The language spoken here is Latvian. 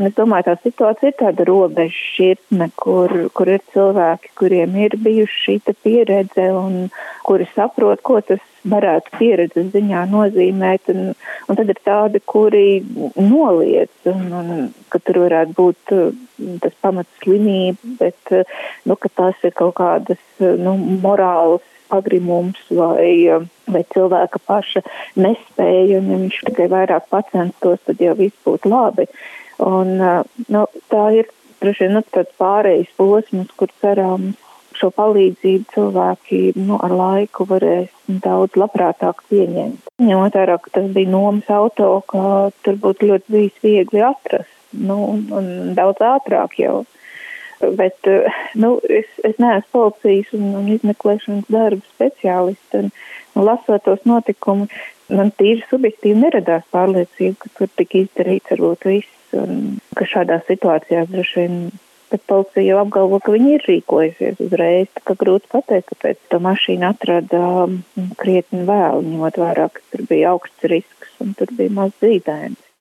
Es domāju, tā situācija ir tāda robeža šķirtne, kur ir cilvēki, kuriem ir bijuši šī pieredze un kuri saprot, ko tas varētu pieredzes ziņā nozīmēt. Un tad ir tādi, kuri noliedz, un ka tur varētu būt tas pamats slimība, bet ka tās ir kaut kādas morālas pagrimums vai cilvēka paša nespēja, un ja viņš tikai vairāk pacenstos, tad jau viss būtu labi. Un tā ir droši vien tāds pārējais posms, kur cerams šo palīdzību cilvēki ar laiku varēs daudz labprātāk pieņemt. Ņemot vērā, ka tas bija nomas auto, ka tur būtu ļoti bijis viegli atrast, un daudz ātrāk jau. Bet es neesmu policijas un izmeklēšanas darba speciālists, un lasot tos notikumus, man tīri subjektīvi neradās pārliecība, ka tur tika izdarīts varbūt viss, un ka šādās situācijās droši vien, bet policija jau apgalvo, ka viņi ir rīkojusies uzreiz, tā kā grūti pateikt, kāpēc to mašīnu atrada krietni vēl, ņemot vērā, ka tur bija augsts risks un tur bija maz zīdainis.